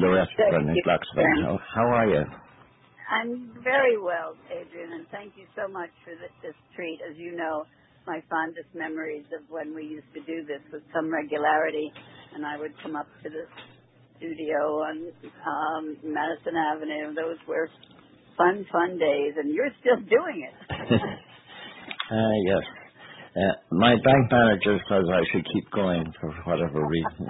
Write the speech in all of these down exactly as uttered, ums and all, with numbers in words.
Loretta Thank Burnett you. Bloxville. How, how are you? I'm very well, Adrian, and thank you so much for this, this treat. As you know, my fondest memories of when we used to do this with some regularity, and I would come up to the studio on um, Madison Avenue. Those were fun, fun days, and you're still doing it. uh, yes. Uh, my bank manager says I should keep going for whatever reason.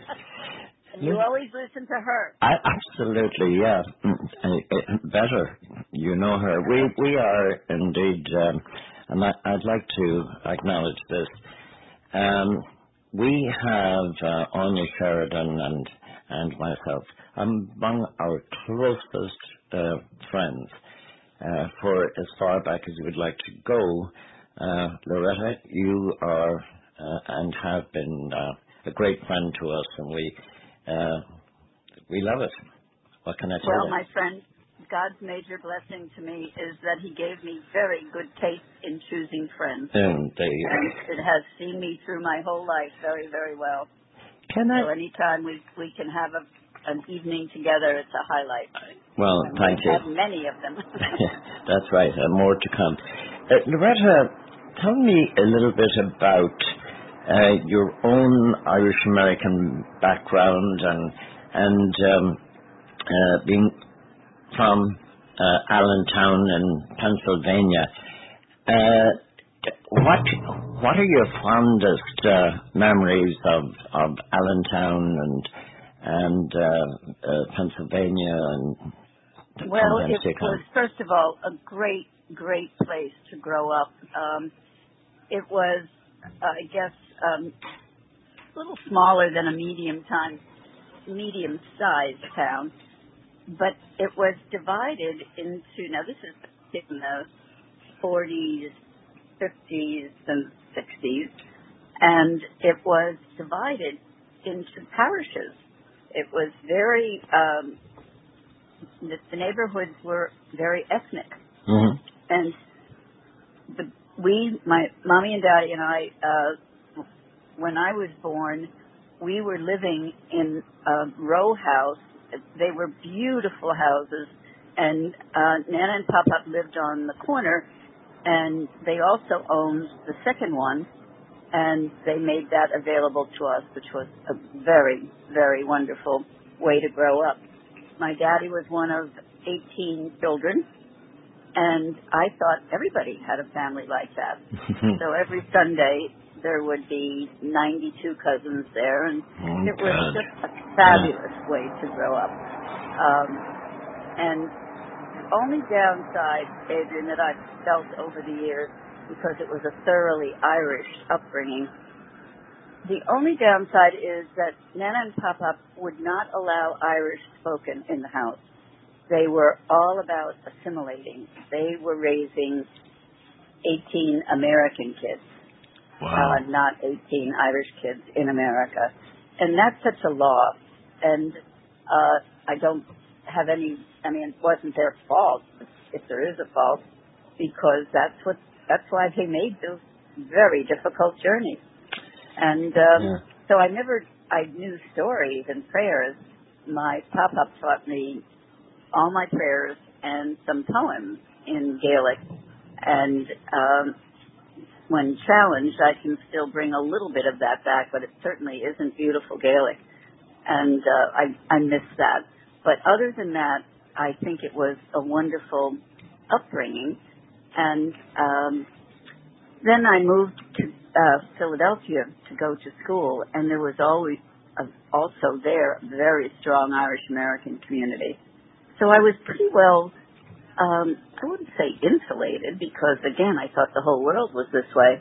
You always listen to her. I, absolutely, yeah. Better, you know her. We we are indeed, um, and I, I'd like to acknowledge this. Um, we have uh, Anya Sheridan and and myself among our closest uh, friends uh, for as far back as you would like to go. Uh, Loretta, you are uh, and have been uh, a great friend to us, and we. Uh, we love it. What can I tell well, you? Well, my friend, God's major blessing to me is that he gave me very good taste in choosing friends. And, they, and it has seen me through my whole life very, very well. Can so I? anytime we, we can have a, an evening together, it's a highlight. Well, and thank we you. have many of them. That's right, and more to come. Uh, Loretta, tell me a little bit about uh, your own Irish-American background and and um, uh, being from uh, Allentown in Pennsylvania. Uh, what what are your fondest uh, memories of, of Allentown and and uh, uh, Pennsylvania and well, it was first of all a great great place to grow up. Um, it was, uh, I guess, um, a little smaller than a medium time. medium-sized town, but it was divided into, now this is in the forties, fifties, and sixties, and it was divided into parishes. It was very, um, the, the neighborhoods were very ethnic. Mm-hmm. And the, we, my mommy and daddy and I, uh, when I was born, we were living in a row house. They were beautiful houses, and uh, Nana and Papa lived on the corner, and they also owned the second one, and they made that available to us, which was a very, very wonderful way to grow up. My daddy was one of eighteen children, and I thought everybody had a family like that. So every Sunday, there would be ninety-two cousins there, and oh, it was God. just a fabulous yeah. way to grow up. Um, and the only downside, Adrian, that I've felt over the years, because it was a thoroughly Irish upbringing, the only downside is that Nana and Papa would not allow Irish spoken in the house. They were all about assimilating. They were raising eighteen American kids. Wow. Uh, not eighteen Irish kids in America. And that's such a loss. And uh, I don't have any, I mean, it wasn't their fault, if there is a fault, because that's what, that's why they made those very difficult journeys. And um, yeah. so I never, I knew stories and prayers. My pop-up taught me all my prayers and some poems in Gaelic. And um, when challenged, I can still bring a little bit of that back, but it certainly isn't beautiful Gaelic. And uh, I, I miss that. But other than that, I think it was a wonderful upbringing. And um, then I moved to uh, Philadelphia to go to school, and there was always a, also there a very strong Irish-American community. So I was pretty well, um, I wouldn't say insulated, because, again, I thought the whole world was this way.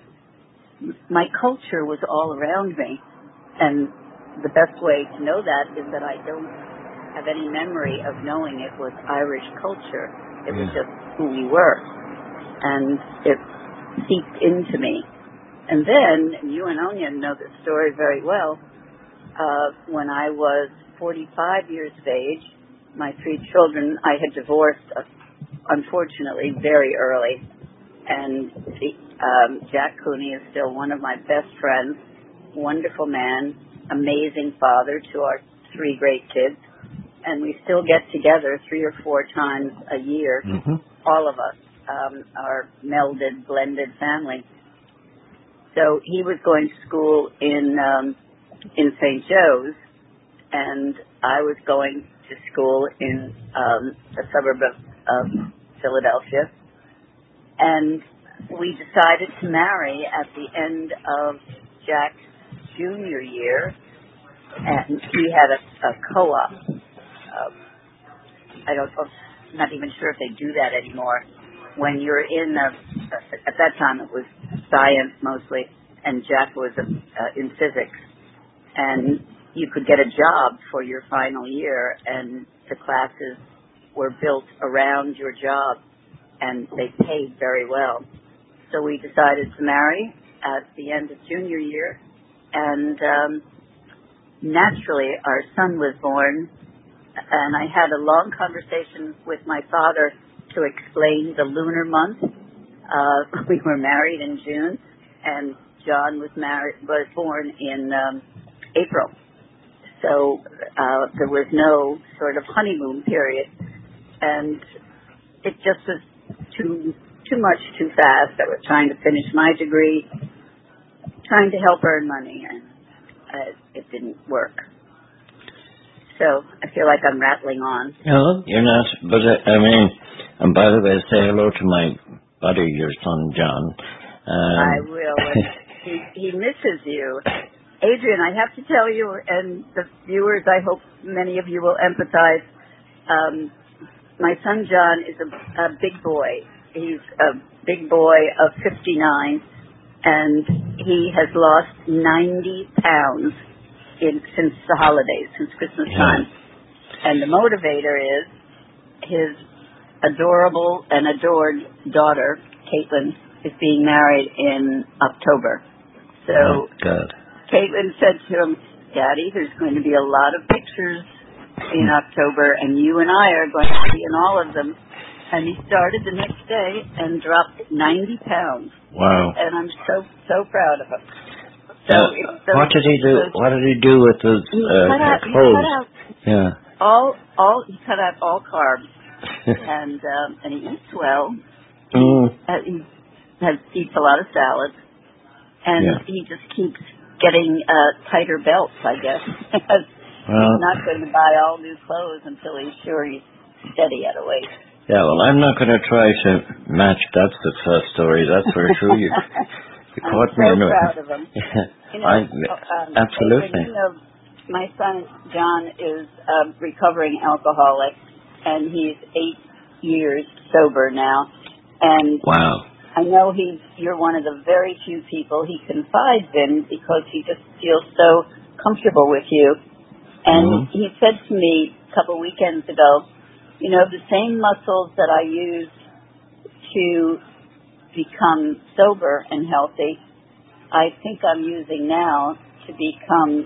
My culture was all around me, and the best way to know that is that I don't have any memory of knowing it was Irish culture. It was just who we were, and it seeped into me. And then, you and Anya know this story very well, uh, when I was forty-five years of age, my three children, I had divorced, uh, unfortunately, very early. And the, um, Jack Cooney is still one of my best friends, wonderful man, amazing father to our three great kids. and we still get together three or four times a year, Mm-hmm. all of us, um, our melded, blended family. So he was going to school in um, in Saint Joe's, and I was going to school in um, a suburb of, of Philadelphia. And we decided to marry at the end of Jack's junior year, and he had a, a co-op. Uh, I don't know, I'm not even sure if they do that anymore. When you're in, a, at that time it was science mostly, and Jack was uh, in physics. And you could get a job for your final year, and the classes were built around your job, and they paid very well. So we decided to marry at the end of junior year, and um, naturally our son was born, and I had a long conversation with my father to explain the lunar month. Uh, we were married in June, and John was married was born in um, April. So uh, there was no sort of honeymoon period, and it just was too too much too fast. I was trying to finish my degree, trying to help earn money, and uh, it didn't work. So I feel like I'm rattling on. No, you're not. But uh, I mean, and by the way, say hello to my buddy, your son John. Um, I will. he, he misses you. Adrian, I have to tell you, and the viewers, I hope many of you will empathize. Um, my son John is a, a big boy. He's a big boy of fifty-nine, and he has lost ninety pounds in, since the holidays, since Christmas time. yeah. And the motivator is his adorable and adored daughter, Caitlin, is being married in October. So Oh, God. Caitlin said to him, Daddy, there's going to be a lot of pictures in October, and you and I are going to be in all of them. And he started the next day and dropped ninety pounds. Wow. And I'm so, so proud of him. So Uh, it's so, what did he do? so What did he do with his he uh, cut out, he clothes? cut out Yeah. all, all, he cut out all carbs, and um, and he eats well. mm. Uh, he has eats a lot of salads, and Yeah. he just keeps getting uh, tighter belts, I guess. Well, He's not going to buy all new clothes until he's sure he's steady at a waist. yeah, well, I'm not going to try to match that success story. That's for sure. You, you I'm caught so me in a... proud of him. You know, I, um, absolutely. Adrian, you know, my son John is a recovering alcoholic, and he's eight years sober now. And Wow. I know he's you're one of the very few people he confides in because he just feels so comfortable with you. And Mm-hmm. he said to me a couple weekends ago, you know, the same muscles that I used to become sober and healthy, I think I'm using now to become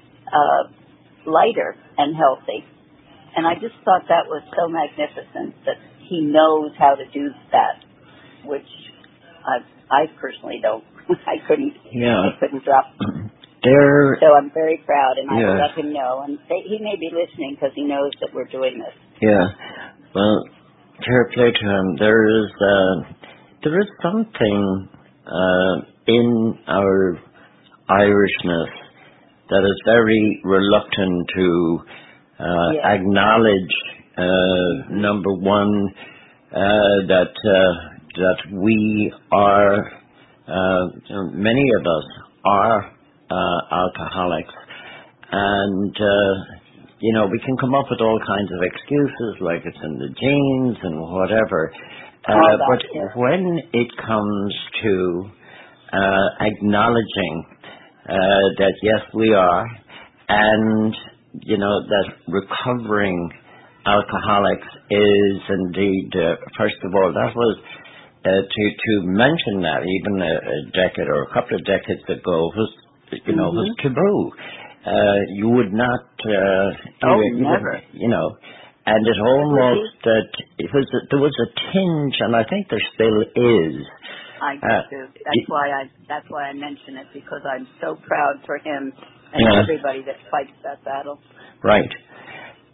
uh, lighter and healthy. And I just thought that was so magnificent that he knows how to do that, which I, I personally don't. I couldn't. Yeah. I couldn't drop. There... So I'm very proud, and I Yeah. will let him know. And they, he may be listening because he knows that we're doing this. Yeah. Well, fair play to him. There is, uh, there is something uh, in our Irishness that is very reluctant to uh, Yeah. acknowledge, uh, Mm-hmm. number one, uh, that uh, that we are, uh, many of us are uh, alcoholics, and uh, you know, we can come up with all kinds of excuses, like it's in the genes and whatever. Uh, All that, but yeah. when it comes to uh, acknowledging uh, that yes, we are, and you know that recovering alcoholics is indeed, uh, first of all, that was uh, to to mention that even a, a decade or a couple of decades ago was, you know, Mm-hmm. was taboo. Uh, you would not, uh, Oh, you, you never. would- you know, and it almost, uh, it was, a, there was a tinge, and I think there still is. I do Uh, too. That's it- why I. That's why I mention it, because I'm so proud for him and Yeah. everybody that fights that battle. Right.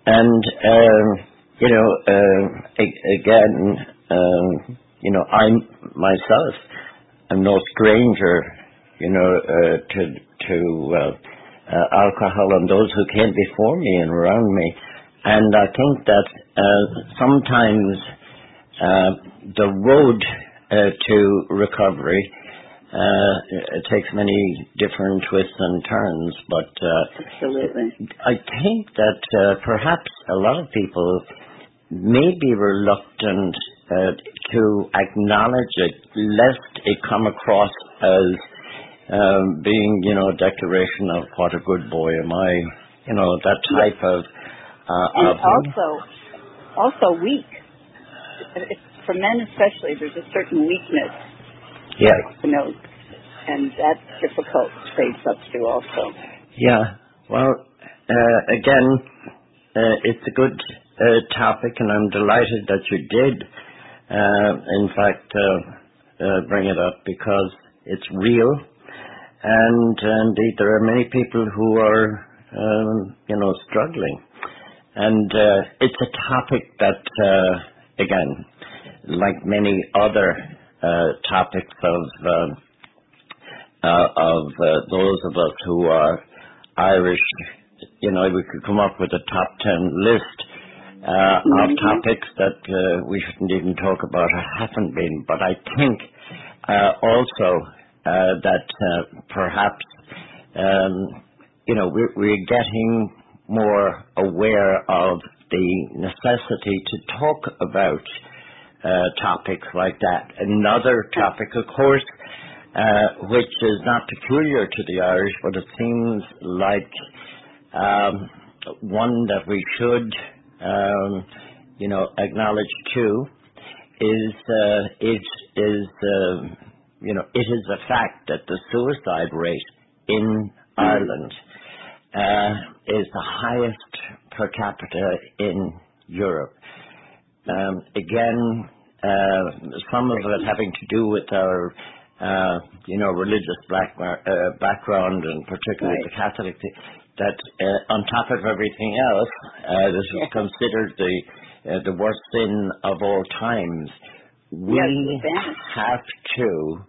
and um, you know, uh, a- again, um, you know, I myself am no stranger, you know, uh, to to uh, uh, alcohol and those who came before me and around me, and I think that uh, sometimes uh, the road uh, to recovery. Uh, it takes many different twists and turns, but uh, Absolutely. I think that uh, perhaps a lot of people may be reluctant uh, to acknowledge it, lest it come across as um, being, you know, a declaration of what a good boy am I, you know, that type yes. of. Uh, and of also, also weak. It's, for men especially, there's a certain weakness. Yeah. You know, and that's difficult to face up to also. Yeah. Well, uh, again, uh, it's a good uh, topic, and I'm delighted that you did, uh, in fact, uh, uh, bring it up because it's real, and uh, indeed there are many people who are, um, you know, struggling, and uh, it's a topic that, uh, again, like many other uh, topics of um, uh, of uh, those of us who are Irish, you know, we could come up with a top ten list uh, mm-hmm. of topics that uh, we shouldn't even talk about or haven't been. But I think uh, also uh, that uh, perhaps, um, you know, we're, we're getting more aware of the necessity to talk about uh, topics like that. Another topic, of course, Uh, which is not peculiar to the Irish, but it seems like um, one that we should, um, you know, acknowledge too, is uh, it is, uh, you know, it is a fact that the suicide rate in Ireland uh, is the highest per capita in Europe. Um, again, uh, some of it having to do with our Uh, you know, religious black, uh, background, and particularly right. the Catholic, that uh, on top of everything else, uh, this is yeah. considered the uh, the worst sin of all times. We yes, have to,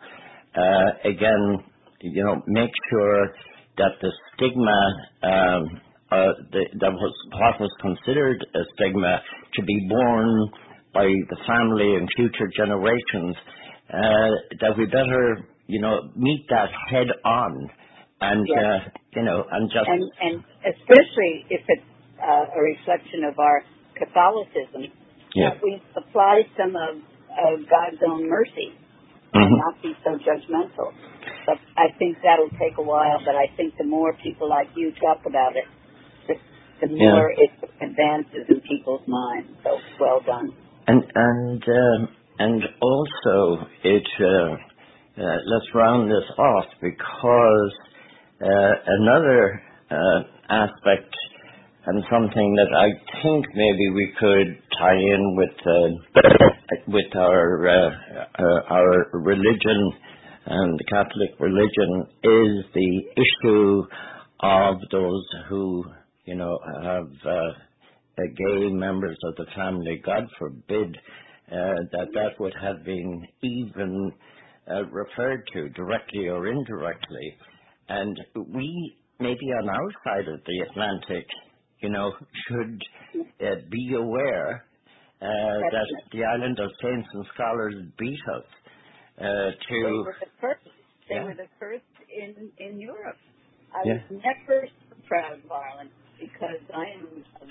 uh, again, you know, make sure that the stigma, um, uh, the, that was what was considered a stigma to be borne by the family and future generations, Uh, that we better, you know, meet that head on, and yes. uh, you know, and just and and especially if it's uh, a reflection of our Catholicism, yeah. that we apply some of, of God's own mercy mm-hmm. and not be so judgmental. But I think that'll take a while. But I think the more people like you talk about it, the, the more yeah. it advances in people's minds. So well done. And and. Um, And also, it uh, uh, let's round this off because uh, another uh, aspect and something that I think maybe we could tie in with uh, with our uh, uh, our religion and the Catholic religion is the issue of those who, you know, have uh, gay members of the family. God forbid. Uh, that that would have been even uh, referred to directly or indirectly. And we, maybe on our side of the Atlantic, you know, should uh, be aware uh, that the island of saints and scholars beat us uh, to... They were the first. They yeah. were the first in, in Europe. I yeah. was never so proud of Ireland because I am...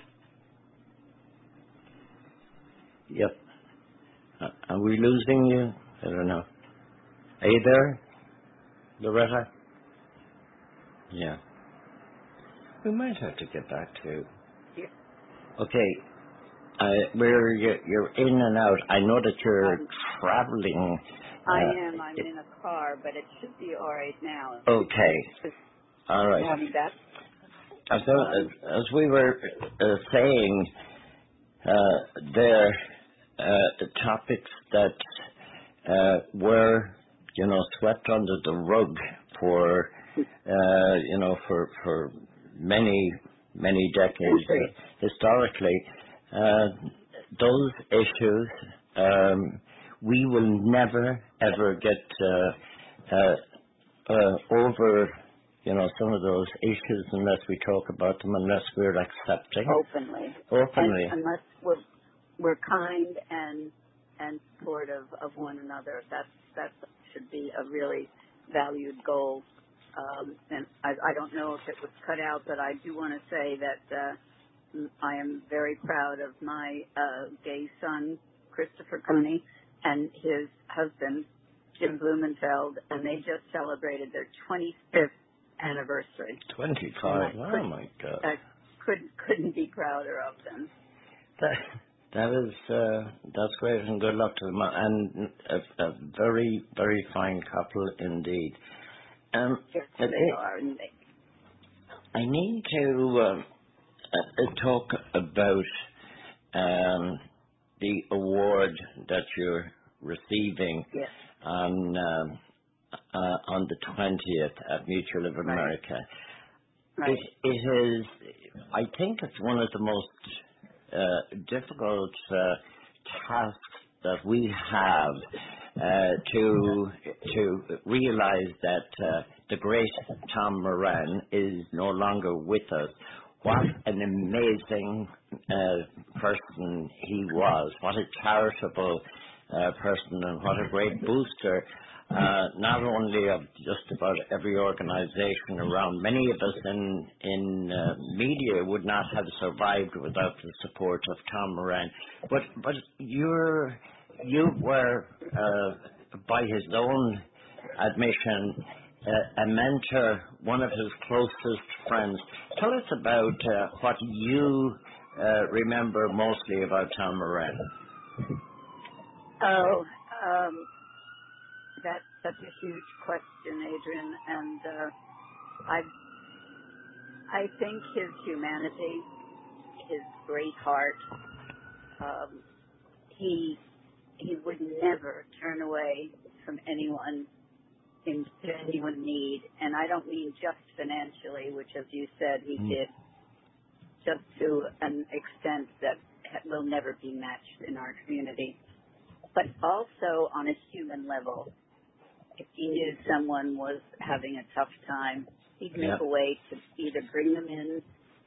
Yep. Uh, are we losing you? I don't know. Are you there, Loretta? Yeah. We might have to get back to. Yeah. Okay. Uh, where you're, you're in and out. I know that you're Um, traveling. I Uh, am. I'm it, in a car, but it should be all right now. okay. All right. You have me back? As, as, as we were uh, saying, uh, there uh, the topics that uh, were, you know, swept under the rug for, uh, you know, for for many many decades uh, historically. Uh, those issues, um, we will never ever get uh, uh, uh, over, you know, some of those issues unless we talk about them, unless we're accepting openly, openly. and unless we're we're kind and and supportive of one another. That's that should be a really valued goal. Um, and I, I don't know if it was cut out, but I do want to say that uh, I am very proud of my uh, gay son, Christopher Cooney, and his husband, Jim Blumenfeld, and they just celebrated their twenty-fifth anniversary. twenty-five. Oh could, my God! I couldn't couldn't be prouder of them. That that is uh, that's great, and good luck to them. And a, a very very fine couple indeed. Um, Yes, but they it, are. And they, I need to uh, uh, talk about um, the award that you're receiving yes, on um, uh, on the twentieth at Mutual of right, America. right. It, it is, I think it's one of the most uh, difficult uh, tasks that we have uh, to to realize that uh, the great Tom Moran is no longer with us. What an amazing uh, person he was. What a charitable uh, person, and what a great booster, uh, not only of just about every organization around. Many of us in, in uh, media would not have survived without the support of Tom Moran. But, but you're, you were, uh, by his own admission, uh, a mentor, one of his closest friends. Tell us about uh, what you uh, remember mostly about Tom Moran. Oh, um, that's such a huge question, Adrian, and uh, I I think his humanity, his great heart, um, he he would never turn away from anyone in genuine need, and I don't mean just financially, which, as you said, he Mm. did, just to an extent that will never be matched in our community, but also on a human level. If he knew someone was having a tough time, he'd make Yeah. a way to either bring them in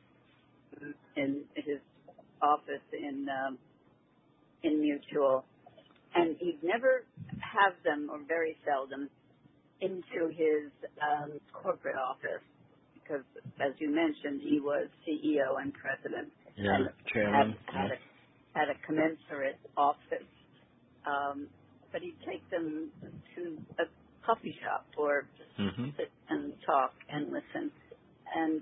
in his office in um, in Mutual, and he'd never have them, or very seldom, into his um, corporate office, because, as you mentioned, he was C E O and president, Yeah, and chairman. had had Yeah. a had a commensurate office. Um, but he'd take them to a coffee shop or just Mm-hmm. sit and talk and listen. And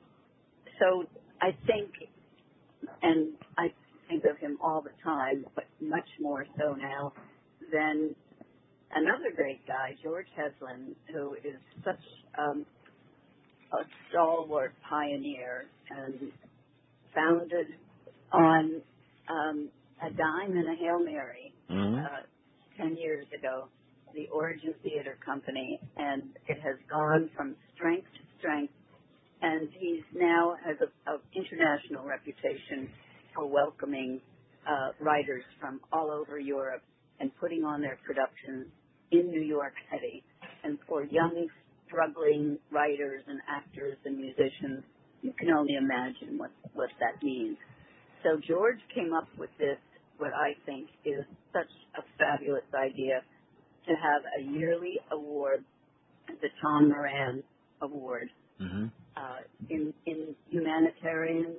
so I think, and I think of him all the time, but much more so now than another great guy, George Heslin, who is such um, a stalwart pioneer and founded on um, a dime and a Hail Mary Mm-hmm. uh, ten years ago, the Origin Theater Company, and it has gone from strength to strength, and he's now has an international reputation for welcoming uh, writers from all over Europe and putting on their productions in New York City. And for young, struggling writers and actors and musicians, you can only imagine what, what that means. So George came up with this, what I think is such a fabulous idea, to have a yearly award, the Tom Moran Award, Mm-hmm. uh, in, in humanitarian.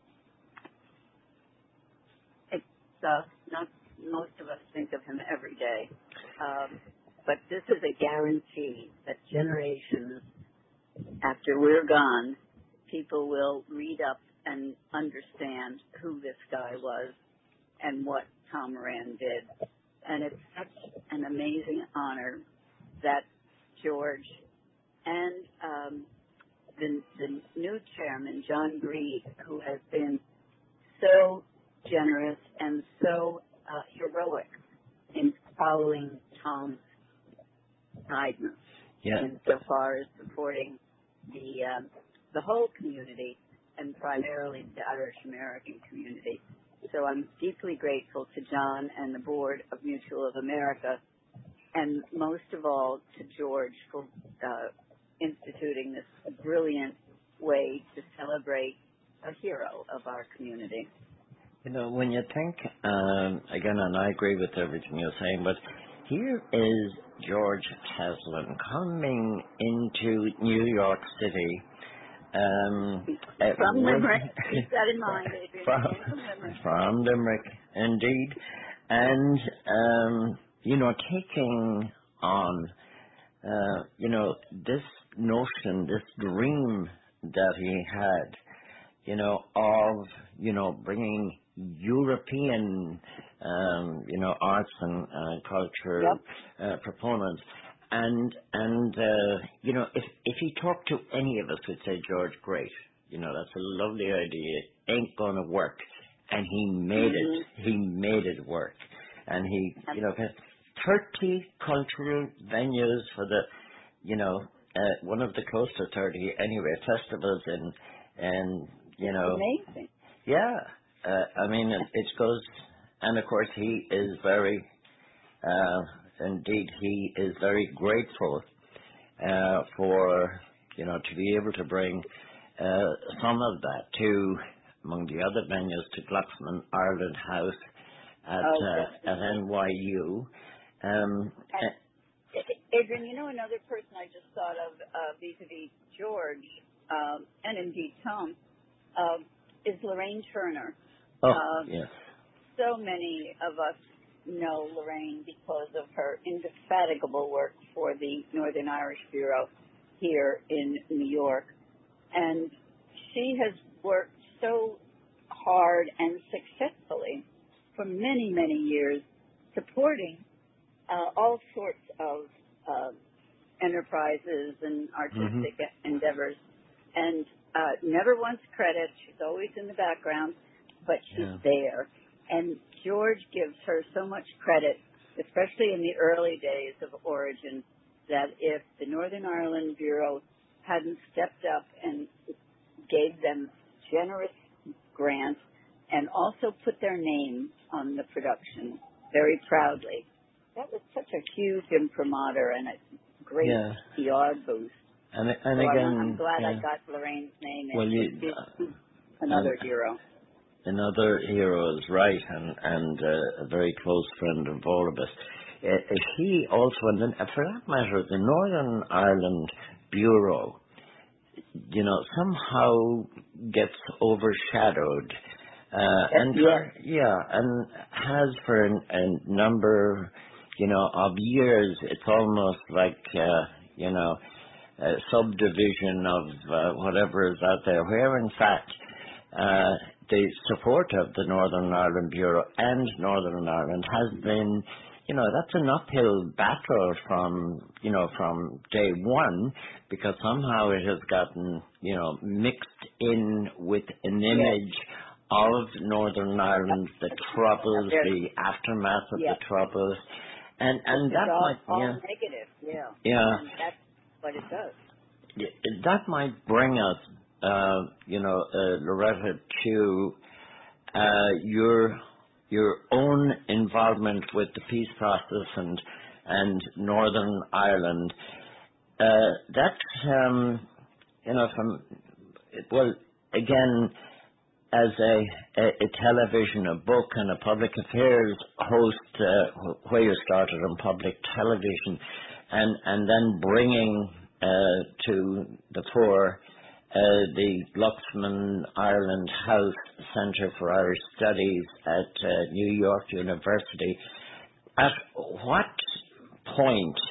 It's uh, not, most of us think of him every day, um, but this is a guarantee that generations after we're gone, people will read up and understand who this guy was and what Tom Moran did. And it's such an amazing honor that George and um, the, the new chairman, John Greed, who has been so generous and so uh, heroic in following Tom's guidance, Yeah. insofar as supporting the um, the whole community and primarily the Irish American community. So I'm deeply grateful to John and the board of Mutual of America, and most of all to George for uh, instituting this brilliant way to celebrate a hero of our community. You know, when you think, um, again, and I agree with everything you're saying, but here is George Haslam coming into New York City. Um, from uh, Limerick, keep that in mind, Adrian. From, from Limerick. from Limerick, indeed. And, um, you know, taking on, uh, you know, this notion, this dream that he had, you know, of, you know, bringing European, um, you know, arts and uh, culture Yep. uh, proponents. And, and uh, you know, if if he talked to any of us, we'd say, George, great. You know, that's a lovely idea. Ain't going to work. And he made Mm-hmm. it. He made it work. And he, you know, thirty cultural venues for the, you know, uh, one of the close to thirty, anyway, festivals and, and you know. Amazing. Yeah. Uh, I mean, it, it goes, and of course he is very, uh, indeed, he is very grateful uh, for, you know, to be able to bring uh, some of that to, among the other venues, to Glucksman Ireland House at Oh, uh, at N Y U. Um, and, Adrian, you know another person I just thought of uh, vis-a-vis George, um, and indeed Tom, uh, is Lorraine Turner. oh, Uh, yes. So many of us know Lorraine because of her indefatigable work for the Northern Irish Bureau here in New York. And she has worked so hard and successfully for many, many years supporting uh, all sorts of uh, enterprises and artistic Mm-hmm. endeavors. And uh, never wants credit. She's always in the background, but she's Yeah. there. And George gives her so much credit, especially in the early days of Origin, that if the Northern Ireland Bureau hadn't stepped up and gave them generous grants and also put their name on the production very proudly, that was such a huge imprimatur and a great Yeah. P R boost. And, and So again, I'm, I'm glad yeah. I got Lorraine's name. Well, you, She's she's another and- hero. Another hero is right, and and uh, a very close friend of all of us. Uh, he also, and then, uh, for that matter, the Northern Ireland Bureau, you know, somehow gets overshadowed, uh, and Yeah. for, yeah, and has for an, a number, you know, of years. It's almost like uh, you know, a subdivision of uh, whatever is out there, where in fact. Uh, the support of the Northern Ireland Bureau and Northern Ireland has been, you know, that's an uphill battle from, you know, from day one, because somehow it has gotten, you know, mixed in with an image of Northern Ireland, the troubles, the aftermath of Yeah. the troubles, and and It's that all, might, all yeah, negative, yeah. yeah, And that's what it does. yeah, that might bring us. Uh, you know, uh, Loretta, to uh, your your own involvement with the peace process and and Northern Ireland. Uh, that um, you know, from well, again, as a, a, a television, a book, and a public affairs host, uh, where you started on public television, and and then bringing uh, to the fore. Uh, the Glucksman Ireland House Centre for Irish Studies at uh, New York University. At what point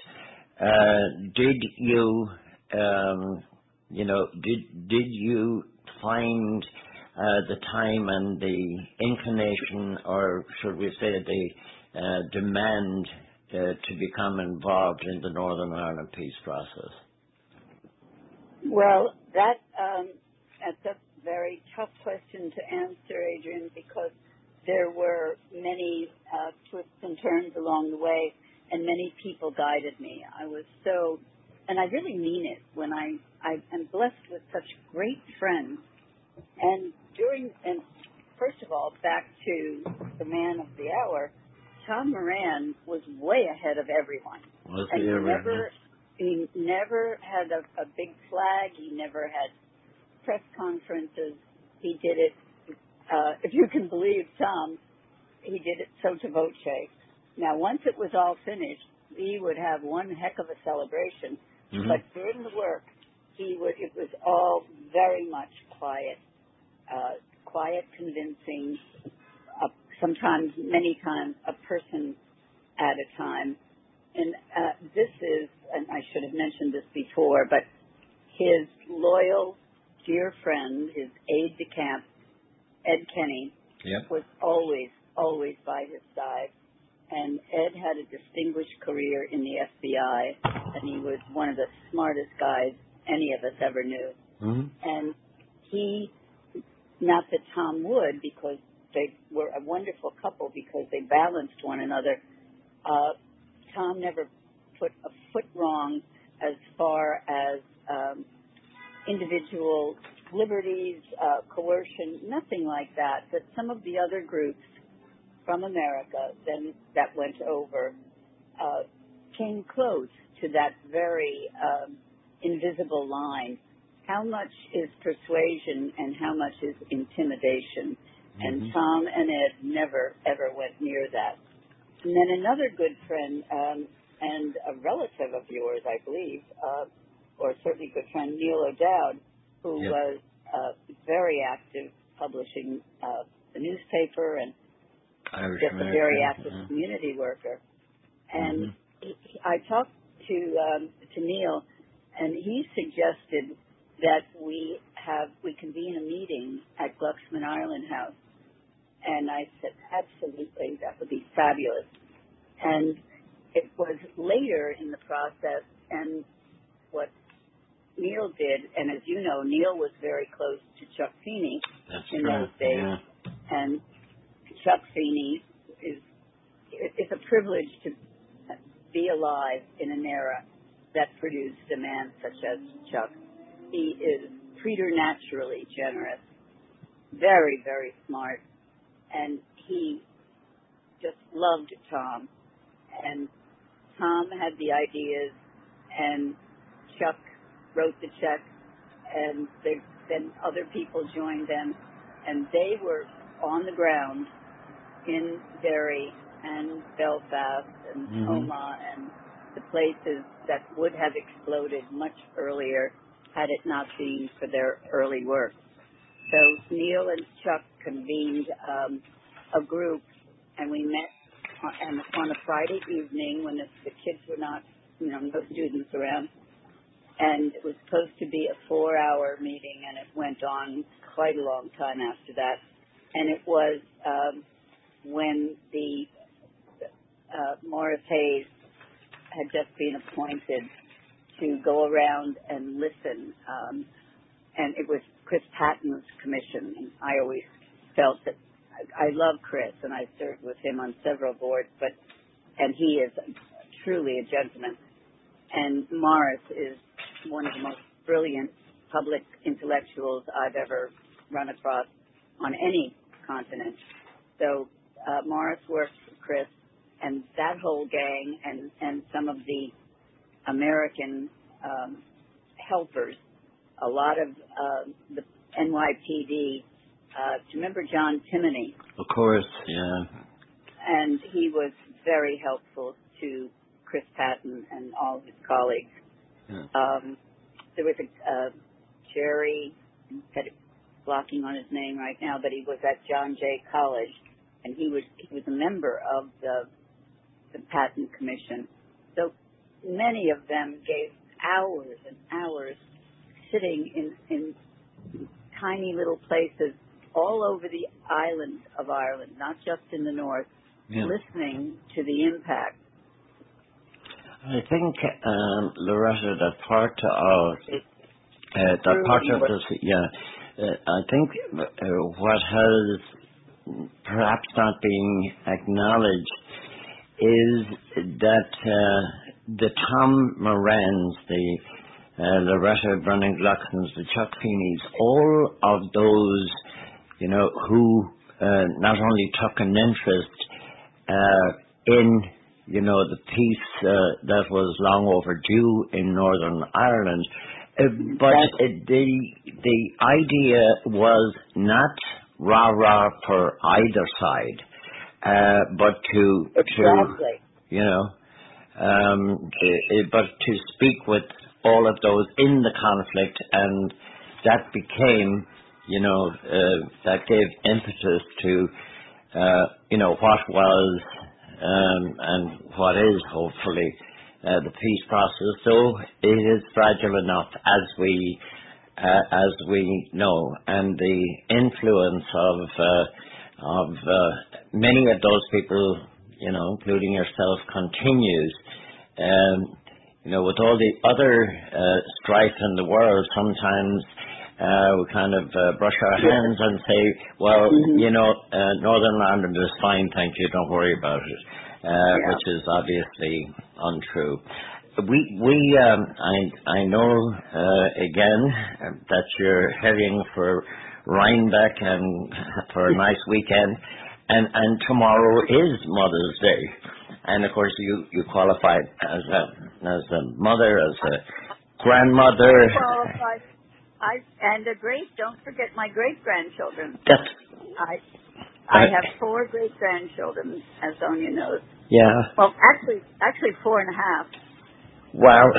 uh, did you, um, you know, did did you find uh, the time and the inclination, or should we say the uh, demand, uh, to become involved in the Northern Ireland peace process? Well, that um, that's a very tough question to answer, Adrian, because there were many uh, twists and turns along the way, and many people guided me. I was so, and I really mean it when I, I am blessed with such great friends And during, and first of all, back to the man of the hour, Tom Moran was way ahead of everyone. Was and he he ever? never, he never had a, a big flag. He never had press conferences. He did it, uh, if you can believe Tom, he did it sotto voce. Now, once it was all finished, he would have one heck of a celebration. Mm-hmm. But during the work, he would, it was all very much quiet, uh, quiet, convincing, uh, sometimes, many times, a person at a time. And uh, this is, and I should have mentioned this before, but his loyal, dear friend, his aide-de-camp, Ed Kenny, yep. was always, always by his side. And Ed had a distinguished career in the F B I, and he was one of the smartest guys any of us ever knew. Mm-hmm. And he, not that Tom would, because they were a wonderful couple because they balanced one another, uh, Tom never put a foot wrong as far as um, individual liberties, uh, coercion, nothing like that. But some of the other groups from America then that went over uh, came close to that very um, invisible line. How much is persuasion and how much is intimidation? Mm-hmm. And Tom and Ed never, ever went near that. And then another good friend um, and a relative of yours, I believe, uh, or certainly good friend, Neil O'Dowd, who yep. was uh, very active publishing uh, the newspaper and Irish just American, a very active yeah. community worker. And mm-hmm. he, he, I talked to um, to Neil, and he suggested that we have we convene a meeting at Glucksman Ireland House. And I said, absolutely, that would be fabulous. And it was later in the process, and what Neil did, and as you know, Neil was very close to Chuck Feeney That's in true. those days. Yeah. And Chuck Feeney is, it's a privilege to be alive in an era that produced a man such as Chuck. He is preternaturally generous, very, very smart, and he just loved Tom. And Tom had the ideas, and Chuck wrote the check, and they, then other people joined them, and they were on the ground in Derry and Belfast and mm-hmm. Omagh and the places that would have exploded much earlier had it not been for their early work. So Neil and Chuck convened um, a group, and we met on, on a Friday evening when the, the kids were not, you know, no students around. And it was supposed to be a four-hour meeting, and it went on quite a long time after that. And it was um, when the uh, Morris Hayes had just been appointed to go around and listen. Um, and it was Chris Patton's commission. And I always felt that I, I love Chris, and I served with him on several boards, but and he is truly a gentleman. And Morris is one of the most brilliant public intellectuals I've ever run across on any continent. So uh, Morris worked for Chris, and that whole gang and, and some of the American um, helpers, a lot of uh, the N Y P D. Uh, do you remember John Timoney? Of course, yeah. And he was very helpful to Chris Patton and all his colleagues. Yeah. Um, there was a uh, Jerry, had it blocking on his name right now, but he was at John Jay College, and he was he was a member of the the Patton Commission. So many of them gave hours and hours sitting in, in tiny little places all over the island of Ireland, not just in the north, yeah. listening to the impact. I think, um, Loretta, that part of uh, that part of this, yeah, uh, I think uh, what has perhaps not been acknowledged is that uh, the Tom Morans, the uh, Loretta Brunning-Glucksmans, the Chuck Feeneys, all of those, you know, who uh, not only took an interest uh, in, you know, the peace uh, that was long overdue in Northern Ireland, uh, but uh, the the idea was not rah-rah for either side, uh, but to, exactly. to you know, um, it, but to speak with all of those in the conflict, and that became, you know, uh, that gave impetus to, uh, you know, what was um, and what is hopefully uh, the peace process. So it is fragile enough, as we uh, as we know, and the influence of uh, of uh, many of those people, you know, including yourself, continues. Um, you know, with all the other uh, strife in the world, sometimes uh, we kind of uh, brush our hands and say, well, mm-hmm. you know, uh, Northern Ireland is fine, thank you, don't worry about it, uh, yeah. which is obviously untrue. We, we, um, I, I know, uh, again, that you're heading for Rhinebeck and for a nice weekend, and, and tomorrow is Mother's Day. And of course, you, you qualified as a as a mother, as a grandmother. I qualified. I and a great. Don't forget my great grandchildren. That's. I I have four great grandchildren, as Sonia knows. Yeah. Well, actually, actually four and a half. Wow.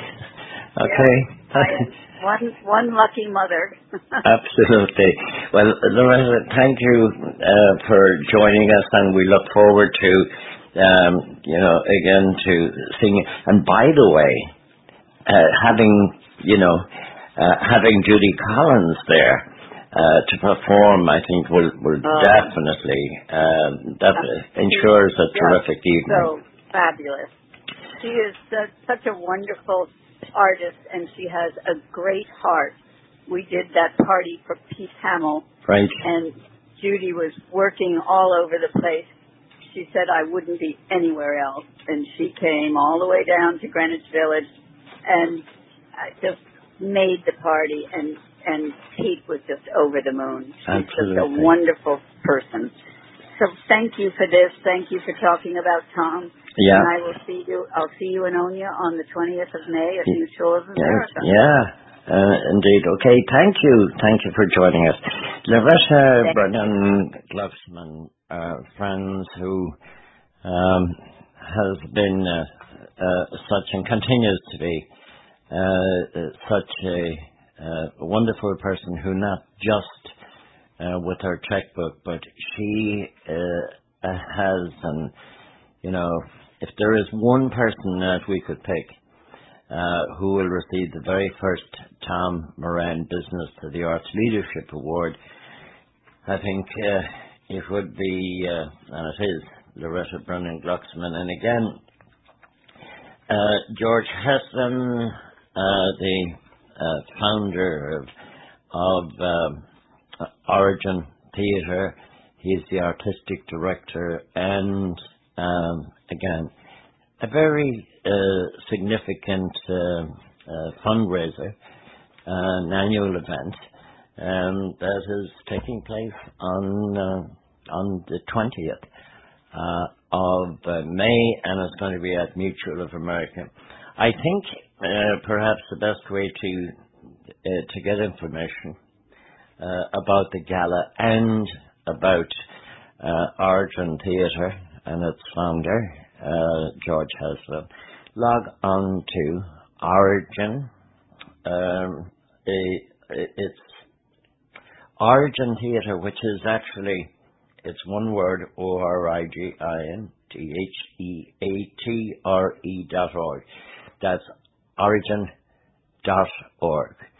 Okay. Yeah, I am one one lucky mother. Absolutely. Well, Loretta, thank you uh, for joining us, and we look forward to. Um, you know, again, to sing. And by the way, uh, having, you know, uh, having Judy Collins there uh, to perform, I think will, will oh. definitely, um, definitely uh, ensures a terrific evening. So fabulous. She is such, such a wonderful artist, and she has a great heart. We did that party for Pete Hamill. Right. And Judy was working all over the place. She said I wouldn't be anywhere else, and she came all the way down to Greenwich Village, and I just made the party, and and Pete was just over the moon. She's Absolutely. just a wonderful person. So thank you for this. Thank you for talking about Tom. Yeah. And I will see you. I'll see you in Onya on the twentieth of May at New Shores in America. Yeah. Uh, indeed. Okay, thank you. Thank you for joining us. Loretta Brunning-Glucksman, uh, friends who um, has been uh, uh, such and continues to be uh, such a uh, wonderful person who not just uh, with her checkbook, but she uh, has, and you know, if there is one person that we could pick Uh, who will receive the very first Tom Moran Business to the Arts Leadership Award, I think uh, it would be, uh, and it is, Loretta Brunning-Glucksman. And again, uh, George Heslin, uh, the uh, founder of, of uh, Origin Theatre, he's the artistic director, and um, again, a very uh, significant uh, uh, fundraiser, uh, an annual event um, that is taking place on uh, on the twentieth uh, of uh, May, and it's going to be at Mutual of America. I think uh, perhaps the best way to uh, to get information uh, about the gala and about uh, Origin Theatre and its founder, Uh, George Heslin, log on to Origin. Um, it, it's Origin Theatre, which is actually, it's one word, O R I G I N T H E A T R E dot org. That's origin dot org.